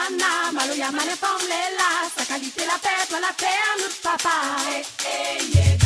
Havana, Maloya, Malé, Forme, la, sa qualité, la paix, toi, la terre, notre papa. Eh, eh, yeah.